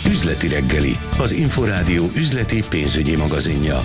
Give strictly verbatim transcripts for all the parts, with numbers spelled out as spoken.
Üzleti reggeli, az Inforádió üzleti pénzügyi magazinja.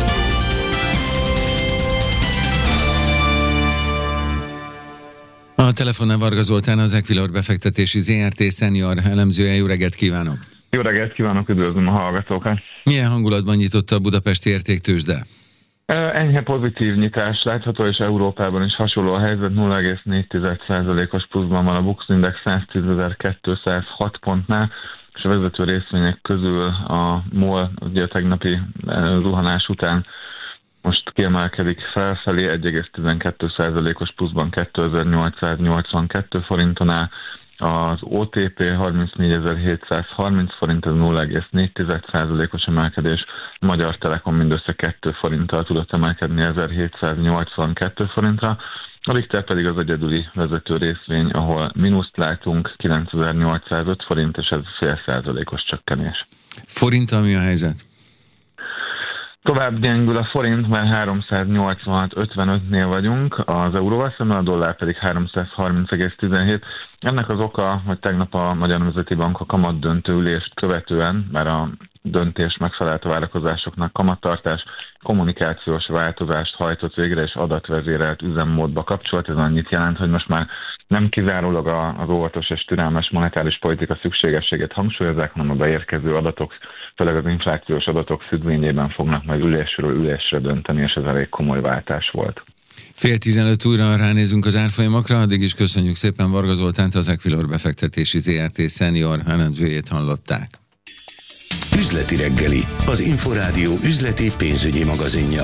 A telefonnál Varga Zoltán, az Equilor befektetési zé er té senior elemzője. Jó reggelt kívánok! Jó reggelt kívánok, üdvözlöm a hallgatókat! Milyen hangulatban nyitotta a budapesti értéktőzsde? Enyhe pozitív nyitás látható, és Európában is hasonló a helyzet. nulla egész négy százalékos pluszban van a Bux Index száztízezer-kétszázhat pontnál, és a vezető részvények közül a MOL ugye a tegnapi zuhanás után most kiemelkedik felfelé, egy egész tizenkettő százalékos pluszban kétezer-nyolcszáznyolcvankettő forinton áll, az o té pé harmincnégyezer-hétszázharminc forint, ez nulla egész négy százalékos emelkedés, a Magyar Telekom mindössze két forinttal tudott emelkedni ezerhétszáznyolcvankettő forintra, a Richter pedig az egyedüli vezető részvény, ahol mínuszt látunk, kilencezer-nyolcszázöt forint, és ez fél százalékos csökkenés. Forinttal mi a helyzet? Tovább gyengül a forint, mert háromszáznyolcvanhat ötvenötnél vagyunk, az euróval szemben, a dollár pedig háromszázharminc egész tizenhét. Ennek az oka, hogy tegnap a Magyar Nemzeti Bank a kamatdöntő ülést követően, mert a döntés megfelelt a várakozásoknak, kamattartás, kommunikációs változást hajtott végre, és adatvezérelt üzemmódba kapcsolt. Ez annyit jelent, hogy most már nem kizárólag az óvatos és türelmes monetáris politika szükségességét hangsúlyozzák, hanem a beérkező adatok, főleg az inflációs adatok függvényében fognak majd ülésről ülésre dönteni, és ez elég komoly váltás volt. Fél tizenöt újra ránézünk az árfolyamokra, addig is köszönjük szépen Varga Zoltánt, az Equilor befektetési zé er té senior elemzőjét hallották. Üzleti reggeli, az Inforádió üzleti pénzügyi magazinja.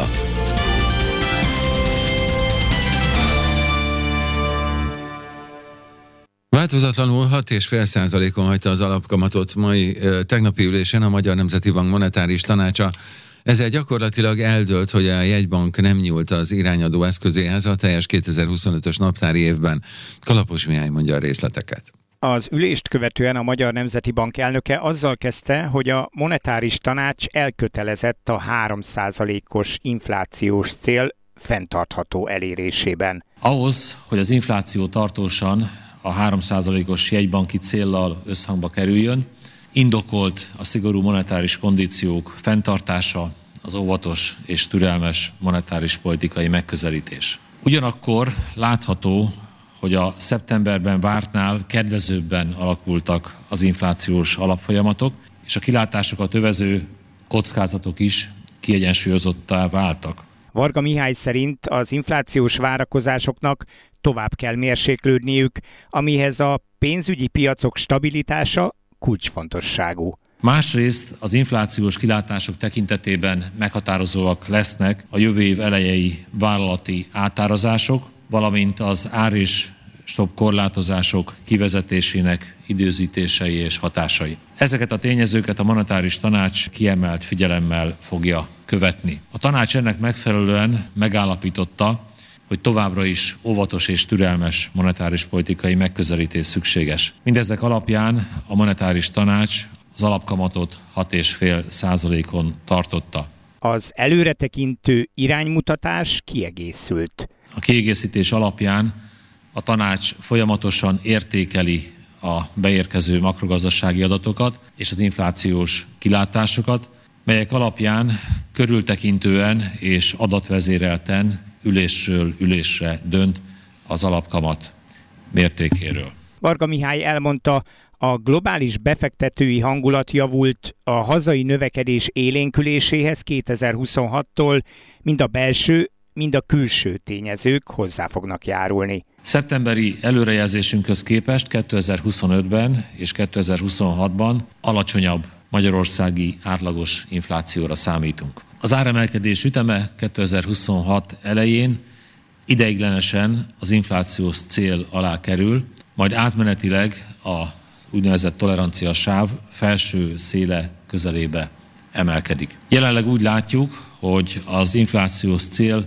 Változatlanul hat egész öt százalékon hagyta az alapkamatot mai tegnapi ülésen a Magyar Nemzeti Bank monetáris tanácsa. Ezzel gyakorlatilag eldőlt, hogy a jegybank nem nyúlt az irányadó eszközéhez a teljes kétezer-huszonötös naptári évben. Kalapos Mihály mondja a részleteket. Az ülést követően a Magyar Nemzeti Bank elnöke azzal kezdte, hogy a monetáris tanács elkötelezett a három százalékos inflációs cél fenntartható elérésében. Ahhoz, hogy az infláció tartósan a három százalékos jegybanki céllal összhangba kerüljön, indokolt a szigorú monetáris kondíciók fenntartása, az óvatos és türelmes monetáris politikai megközelítés. Ugyanakkor látható, hogy a szeptemberben vártnál kedvezőbben alakultak az inflációs alapfolyamatok, és a kilátásokat övező kockázatok is kiegyensúlyozottá váltak. Varga Mihály szerint az inflációs várakozásoknak tovább kell mérséklődniük, amihez a pénzügyi piacok stabilitása kulcsfontosságú. Másrészt az inflációs kilátások tekintetében meghatározóak lesznek a jövő év elejei vállalati átárazások, valamint az ár és stop korlátozások kivezetésének időzítései és hatásai. Ezeket a tényezőket a monetáris tanács kiemelt figyelemmel fogja követni. A tanács ennek megfelelően megállapította, hogy továbbra is óvatos és türelmes monetáris politikai megközelítés szükséges. Mindezek alapján a monetáris tanács az alapkamatot hat egész öt százalékon tartotta. Az előretekintő iránymutatás kiegészült. A kiegészítés alapján a tanács folyamatosan értékeli a beérkező makrogazdasági adatokat és az inflációs kilátásokat, melyek alapján körültekintően és adatvezérelten ülésről ülésre dönt az alapkamat mértékéről. Varga Mihály elmondta, a globális befektetői hangulat javult a hazai növekedés élénküléséhez kétezer-huszonhattól, mind a belső, mind a külső tényezők hozzá fognak járulni. Szeptemberi előrejelzésünkhöz képest kétezer-huszonötben és kétezer-huszonhatban alacsonyabb magyarországi átlagos inflációra számítunk. Az áremelkedés üteme kétezer-huszonhat elején ideiglenesen az inflációs cél alá kerül, majd átmenetileg a úgynevezett tolerancia sáv felső széle közelébe emelkedik. Jelenleg úgy látjuk, hogy az inflációs cél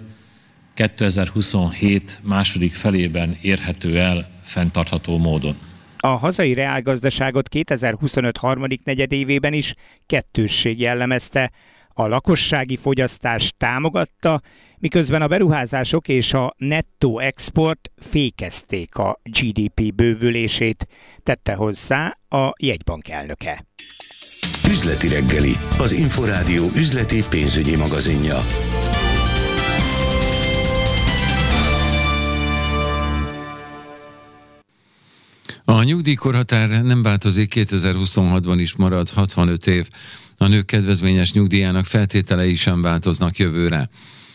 kétezer-huszonhét második felében érhető el fenntartható módon. A hazai reálgazdaságot kétezer-huszonöt harmadik negyedévében is kettősség jellemezte. A lakossági fogyasztás támogatta, miközben a beruházások és a nettó export fékezték a gé dé pé bővülését, tette hozzá a jegybank elnöke. Üzleti reggeli, az Inforádió üzleti pénzügyi magazinja. A nyugdíjkorhatár nem változik, kétezer-huszonhatban is marad hatvanöt év. A nők kedvezményes nyugdíjának feltételei sem változnak jövőre.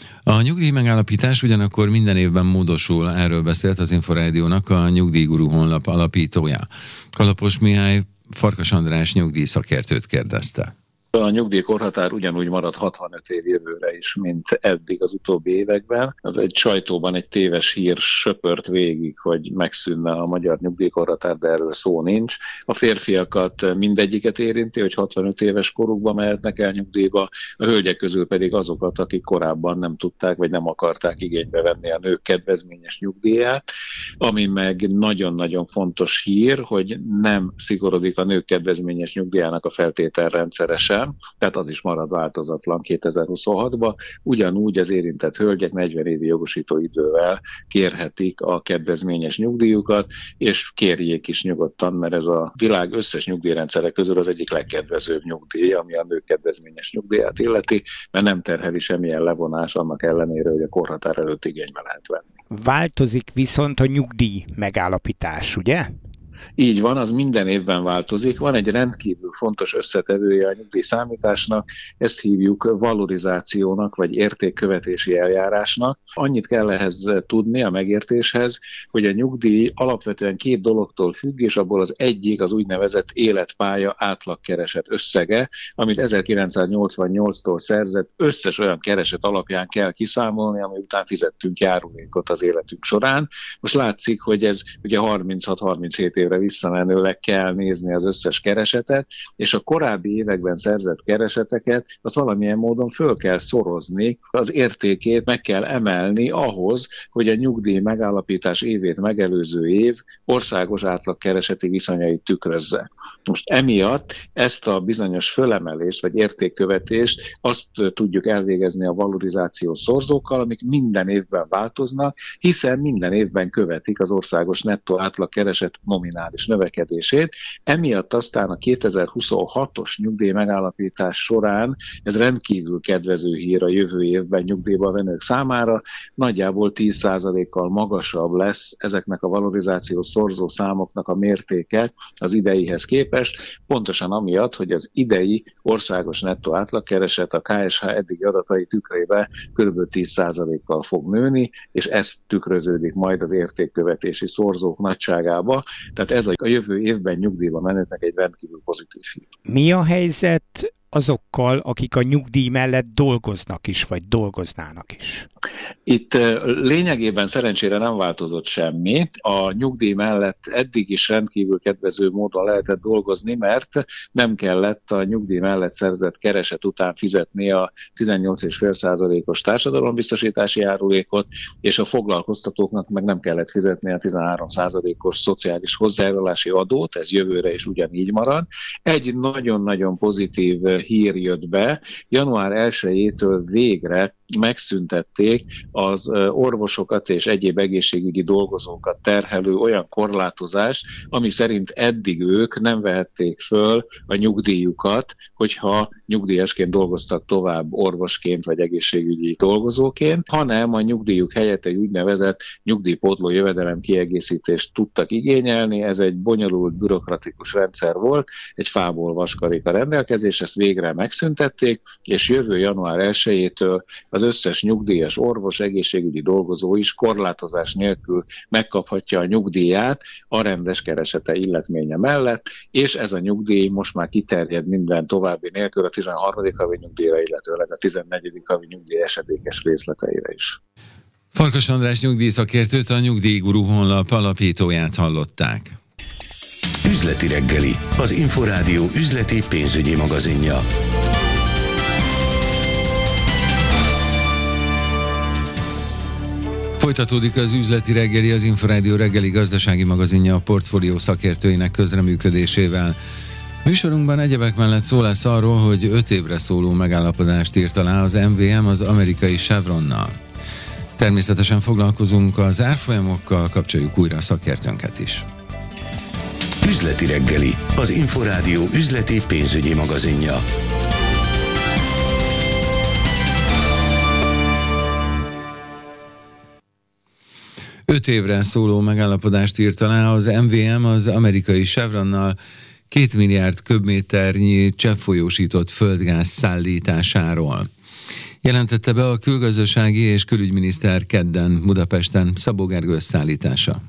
A nyugdíj megállapítás ugyanakkor minden évben módosul, erről beszélt az Inforádiónak a Nyugdíjguru honlap alapítója. Kalapos Mihály Farkas András nyugdíjszakértőt kérdezte. A nyugdíjkorhatár ugyanúgy marad hatvanöt év jövőre is, mint eddig az utóbbi években. Az egy sajtóban egy téves hír söpört végig, hogy megszűnne a magyar nyugdíjkorhatár, de erről szó nincs. A férfiakat mindegyiket érinti, hogy hatvanöt éves korukban mehetnek el nyugdíjba, a hölgyek közül pedig azokat, akik korábban nem tudták, vagy nem akarták igénybe venni a nők kedvezményes nyugdíját. Ami meg nagyon-nagyon fontos hír, hogy nem szigorodik a nők kedvezményes nyugdíjának a feltételrendszere sem, tehát az is marad változatlan kétezer-huszonhatban. Ugyanúgy az érintett hölgyek negyven évi jogosító idővel kérhetik a kedvezményes nyugdíjukat, és kérjék is nyugodtan, mert ez a világ összes nyugdíjrendszere közül az egyik legkedvezőbb nyugdíj, ami a nők kedvezményes nyugdíját illeti, mert nem terheli semmilyen levonás annak ellenére, hogy a korhatár előtt igénybe lehet venni. Változik viszont a nyugdíj megállapítás, ugye? Így van, az minden évben változik. Van egy rendkívül fontos összetevője a nyugdíjszámításnak, ezt hívjuk valorizációnak, vagy értékkövetési eljárásnak. Annyit kell ehhez tudni a megértéshez, hogy a nyugdíj alapvetően két dologtól függ, és abból az egyik az úgynevezett életpálya átlagkereset összege, amit ezerkilencszáznyolcvannyolctól szerzett összes olyan kereset alapján kell kiszámolni, ami után fizettünk járulékot az életünk során. Most látszik, hogy ez ugye harminchat-harminchét évre visszamenőleg kell nézni az összes keresetet, és a korábbi években szerzett kereseteket az valamilyen módon föl kell szorozni, az értékét meg kell emelni ahhoz, hogy a nyugdíj megállapítás évét megelőző év országos átlagkereseti viszonyait tükrözze. Most emiatt ezt a bizonyos fölemelést vagy értékkövetést azt tudjuk elvégezni a valorizációs szorzókkal, amik minden évben változnak, hiszen minden évben követik az országos nettó átlagkereset nominális növekedését. Emiatt aztán a kétezer-huszonhatos nyugdíj megállapítás során ez rendkívül kedvező hír a jövő évben nyugdíjba venők számára, nagyjából tíz százalékkal magasabb lesz ezeknek a valorizációs szorzó számoknak a mértéke az ideihez képest, pontosan amiatt, hogy az idei országos nettó átlagkereset a ká es há eddigi adatai tükrében kb. tíz százalékkal fog nőni, és ez tükröződik majd az értékkövetési szorzók nagyságába. Tehát ez a jövő évben nyugdíjba menőknek egy rendkívül pozitív hír. Mi a helyzet azokkal, akik a nyugdíj mellett dolgoznak is, vagy dolgoznának is? Itt lényegében szerencsére nem változott semmi. A nyugdíj mellett eddig is rendkívül kedvező módon lehetett dolgozni, mert nem kellett a nyugdíj mellett szerzett kereset után fizetni a tizennyolc egész öt százalékos társadalombiztosítási járulékot, és a foglalkoztatóknak meg nem kellett fizetni a tizenhárom százalékos szociális hozzájárulási adót, ez jövőre is ugyanígy marad. Egy nagyon-nagyon pozitív hír jött be, január elsejétől végre megszüntették az orvosokat és egyéb egészségügyi dolgozókat terhelő olyan korlátozást, ami szerint eddig ők nem vehették föl a nyugdíjukat, hogyha nyugdíjasként dolgoztak tovább orvosként vagy egészségügyi dolgozóként, hanem a nyugdíjuk helyett egy úgynevezett nyugdíjpótló jövedelem kiegészítést tudtak igényelni. Ez egy bonyolult, bürokratikus rendszer volt, egy fából vaskarik a rendelkezés, ezt végre megszüntették, és jövő január elsejétől az összes nyugdíjas orvos, egészségügyi dolgozó is korlátozás nélkül megkaphatja a nyugdíját a rendes keresete illetménye mellett, és ez a nyugdíj most már kiterjed minden további nélkül a tizenharmadik havi nyugdíjra, illetőleg a tizennegyedik havi nyugdíj esedékes részleteire is. Farkas András nyugdíjszakértőt, a Nyugdíjguru honlap alapítóját hallották. Üzleti reggeli, az Inforádió üzleti pénzügyi magazinja. Folytatódik az üzleti reggeli, az Inforádió reggeli gazdasági magazinja a portfólió szakértőinek közreműködésével. Műsorunkban egyebek mellett szó lesz arról, hogy öt évre szóló megállapodást írt alá az em vé em az amerikai Chevronnal. Természetesen foglalkozunk az árfolyamokkal, kapcsoljuk újra a szakértőnket is. Üzleti reggeli, az Inforádió üzleti pénzügyi magazinja. Öt évre szóló megállapodást írt alá az em vé em az amerikai Chevronnal két milliárd köbméternyi cseppfolyósított földgáz szállításáról. Jelentette be a külgazdasági és külügyminiszter kedden Budapesten. Szabó Gergő összeállítása.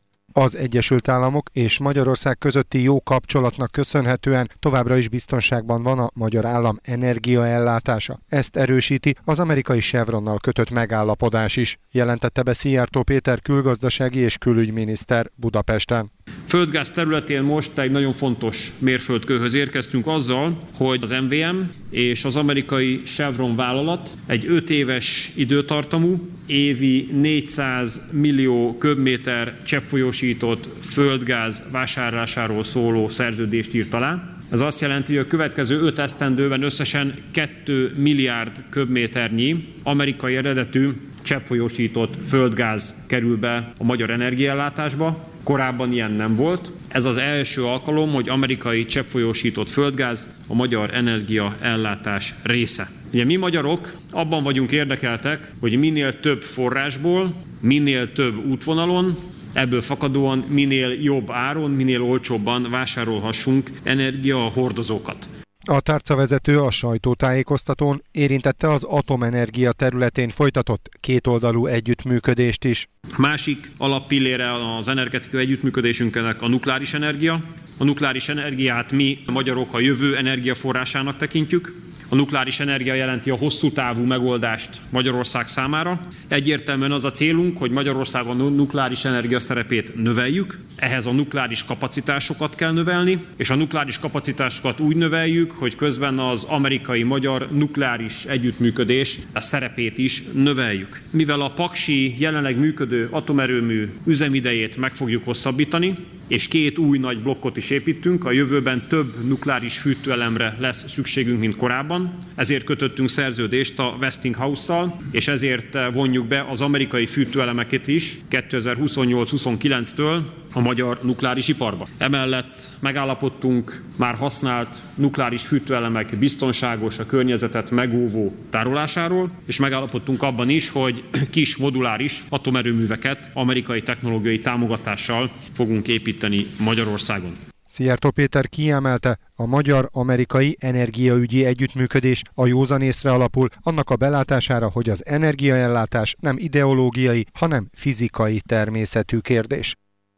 Az Egyesült Államok és Magyarország közötti jó kapcsolatnak köszönhetően továbbra is biztonságban van a magyar állam energiaellátása. Ezt erősíti az amerikai Chevronnal kötött megállapodás is, jelentette be Szijjártó Péter külgazdasági és külügyminiszter Budapesten. Földgáz területén most egy nagyon fontos mérföldkőhöz érkeztünk azzal, hogy az em vé em és az amerikai Chevron vállalat egy öt éves időtartamú, évi négyszáz millió köbméter cseppfolyósított földgáz vásárlásáról szóló szerződést írt alá. Ez azt jelenti, hogy a következő öt esztendőben összesen két milliárd köbméternyi amerikai eredetű cseppfolyósított földgáz kerül be a magyar energiaellátásba. Korábban ilyen nem volt. Ez az első alkalom, hogy amerikai cseppfolyósított földgáz a magyar energiaellátás része. Ugye mi magyarok abban vagyunk érdekeltek, hogy minél több forrásból, minél több útvonalon, ebből fakadóan minél jobb áron, minél olcsóbban vásárolhassunk energiahordozókat. A tárcavezető a sajtótájékoztatón érintette az atomenergia területén folytatott kétoldalú együttműködést is. Másik alappillére az energetikai együttműködésünknek a nukleáris energia. A nukleáris energiát mi magyarok a jövő energiaforrásának tekintjük. A nukleáris energia jelenti a hosszú távú megoldást Magyarország számára. Egyértelműen az a célunk, hogy Magyarországon a nukleáris energia szerepét növeljük, ehhez a nukleáris kapacitásokat kell növelni, és a nukleáris kapacitásokat úgy növeljük, hogy közben az amerikai-magyar nukleáris együttműködés a szerepét is növeljük. Mivel a paksi jelenleg működő atomerőmű üzemidejét meg fogjuk hosszabbítani, és két új nagy blokkot is építünk, a jövőben több nukleáris fűtőelemre lesz szükségünk, mint korábban. Ezért kötöttünk szerződést a Westinghouse-szal, és ezért vonjuk be az amerikai fűtőelemeket is kétezer-huszonnyolc huszonkilenctől a magyar nukleáris iparba. Emellett megállapodtunk már használt nukleáris fűtőelemek biztonságos, a környezetet megóvó tárolásáról, és megállapodtunk abban is, hogy kis moduláris atomerőműveket amerikai technológiai támogatással fogunk építeni Magyarországon. Szijjártó Péter kiemelte, a magyar-amerikai energiaügyi együttműködés a józanészre alapul, annak a belátására, hogy az energiaellátás nem ideológiai, hanem fizikai természetű kérdés.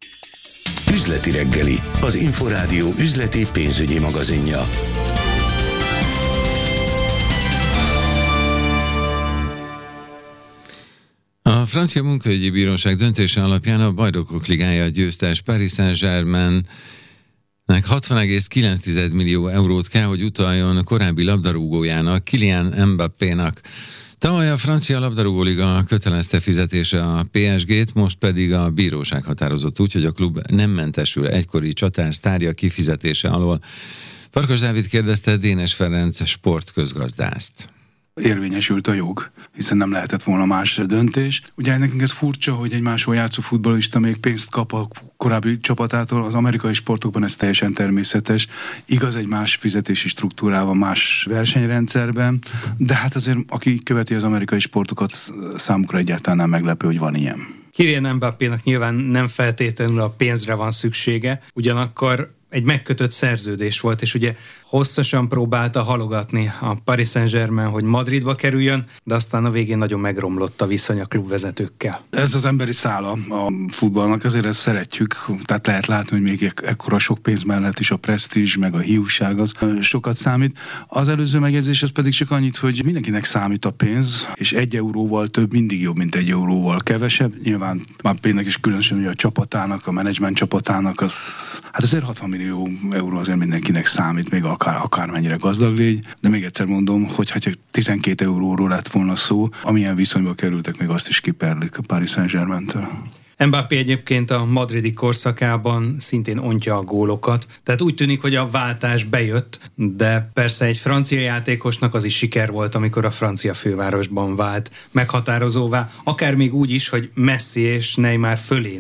Üzleti reggeli, az Inforádió üzleti pénzügyi magazinja. A francia munkaügyi bíróság döntése alapján a Bajnokok Ligája győztes Paris Saint-Germain hatvan egész kilenc millió eurót kell, hogy utaljon korábbi labdarúgójának, Kylian Mbappénak. Tavaly a francia labdarúgóliga kötelezte fizetésre a pé es gét, most pedig a bíróság határozott úgy, hogy a klub nem mentesül egykori csatár sztárja kifizetése alól. Farkas Dávid kérdezte Dénes Ferenc sportközgazdást. Érvényesült a jog, hiszen nem lehetett volna más döntés. Ugye nekünk ez furcsa, hogy egy máshol játszó futballista még pénzt kap a korábbi csapatától, az amerikai sportokban ez teljesen természetes. Igaz, egy más fizetési struktúrával, más versenyrendszerben, de hát azért, aki követi az amerikai sportokat, számukra egyáltalán nem meglepő, hogy van ilyen. Kylian Mbappénak nyilván nem feltétlenül a pénzre van szüksége, ugyanakkor egy megkötött szerződés volt, és ugye hosszasan próbálta halogatni a Paris Saint-Germain, hogy Madridba kerüljön, de aztán a végén nagyon megromlott a viszony a klubvezetőkkel. Ez az emberi szála a futballnak, azért ezt szeretjük, tehát lehet látni, hogy még ekkora sok pénz mellett is a presztízs, meg a hiúság az sokat számít. Az előző megjegyzés az pedig csak annyit, hogy mindenkinek számít a pénz, és egy euróval több mindig jobb, mint egy euróval kevesebb. Nyilván már pénznek is különösen ugye a csapatának, a menedzsment csapatának, az, hát azért hatvan millió euró azért mindenkinek számít, még akár, akármennyire gazdag légy, de még egyszer mondom, hogy ha tizenkét euróról lett volna szó, amilyen viszonyba kerültek, még azt is kiperlik a Paris Saint-Germain-től. Mbappé egyébként a madridi korszakában szintén ontja a gólokat, tehát úgy tűnik, hogy a váltás bejött, de persze egy francia játékosnak az is siker volt, amikor a francia fővárosban vált meghatározóvá, akár még úgy is, hogy Messi és Neymar fölé nőtt.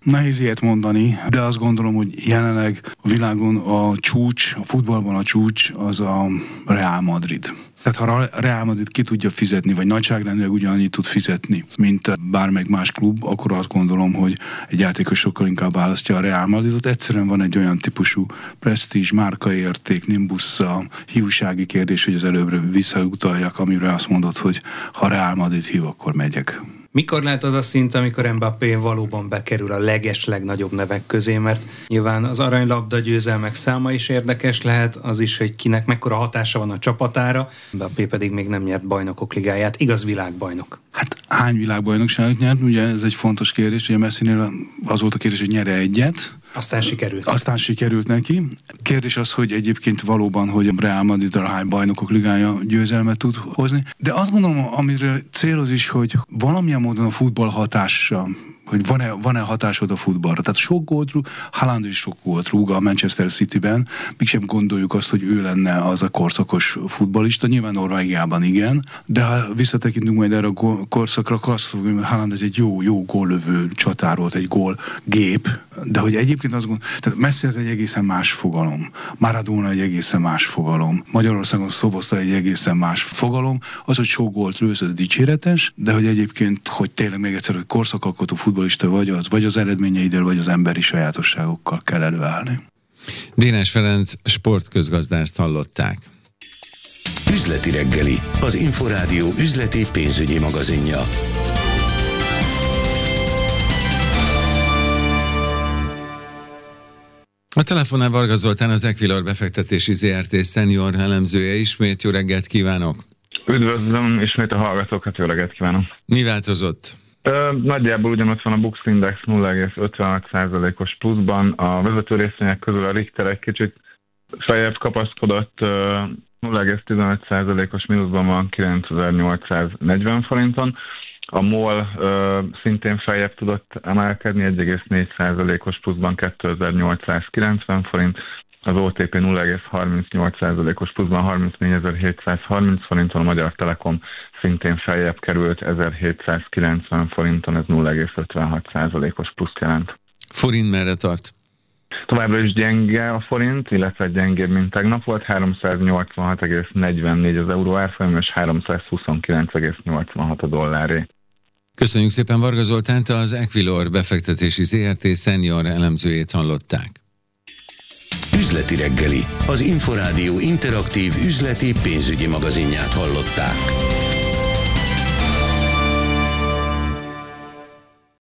Nehéz ilyet mondani, de azt gondolom, hogy jelenleg a világon a csúcs, a futballban a csúcs az a Real Madrid. Tehát ha a Real Madrid ki tudja fizetni, vagy nagyságrendileg ugyanannyit tud fizetni, mint bármelyik más klub, akkor azt gondolom, hogy egy játékos sokkal inkább választja a Real Madridot. Egyszerűen van egy olyan típusú presztízs, márkaérték, nimbusza, hiúsági kérdés, hogy az előbbre visszautaljak, amire azt mondod, hogy ha Real Madrid hív, akkor megyek. Mikor lehet az a szint, amikor Mbappé valóban bekerül a leges, legnagyobb nevek közé, mert nyilván az aranylabda győzelmek száma is érdekes lehet, az is, hogy kinek mekkora hatása van a csapatára, Mbappé pedig még nem nyert bajnokok ligáját, igaz világbajnok. Hát hány világbajnokságot nyert? Ugye ez egy fontos kérdés, ugye Messinél az volt a kérdés, hogy nyere egyet. Aztán sikerült. Aztán sikerült neki. Kérdés az, hogy egyébként valóban, hogy a Real Madridra hány bajnokok ligája győzelmet tud hozni. De azt gondolom, amire céloz is, hogy valamilyen módon a futball hatása, hogy van-e, van-e hatásod a futballra. Tehát sok gólt rúg, Haaland is sok gólt rúg a Manchester Cityben, mégsem gondoljuk azt, hogy ő lenne az a korszakos futballista, nyilván Norvégiában igen, de ha visszatekintünk majd erre a korszakra, akkor azt fogjuk, hogy Haaland ez egy jó, jó góllövő csatár volt, egy gólgép, de hogy egyébként azt gondolom, tehát Messi ez egy egészen más fogalom, Maradona egy egészen más fogalom, Magyarországon Szoboszlai egy egészen más fogalom, az, hogy sok gólt lősz, az dicséretes, de hogy egyébként, hogy tényleg még egyszer, hogy korszakalkotó futballista vagy az, vagy az eredményeiddel, vagy az emberi sajátosságokkal kell előállni. Dénes Ferenc sportközgazdászt hallották. Üzleti reggeli, az Inforádió üzleti pénzügyi magazinja. A telefonnál Varga Zoltán, az Equilor befektetési zé er té senior elemzője. Ismét jó reggelt kívánok! Üdvözlöm, ismét a hallgatókat, jó reggelt kívánok! Mi változott? Ö, nagyjából ugyanott van a Bux Index nulla egész ötvenhat százalékos pluszban, a vezető részvények közül a Richter egy kicsit feljebb kapaszkodott, nulla egész tizenöt százalékos mínuszban van kilencezer-nyolcszáznegyven forinton, a MOL ö, szintén feljebb tudott emelkedni, egy egész négy százalékos pluszban kétezer-nyolcszázkilencven forint, az o té pé nulla egész harmincnyolc százalékos pluszban harmincnégyezer-hétszázharminc forinton, a Magyar Telekom szintén feljebb került ezerhétszázkilencven forinton, ez nulla egész ötvenhat százalékos plusz jelent. Forint merre tart? Továbbra is gyenge a forint, illetve gyengébb, mint tegnap volt, háromszáznyolcvanhat egész negyvennégy az euró árfolyam, és háromszázhuszonkilenc egész nyolcvanhat a dolláré. Köszönjük szépen Varga Zoltánt, az Equilor befektetési zé er té senior elemzőjét hallották. Üzleti reggeli, az Inforádió interaktív üzleti pénzügyi magazinját hallották.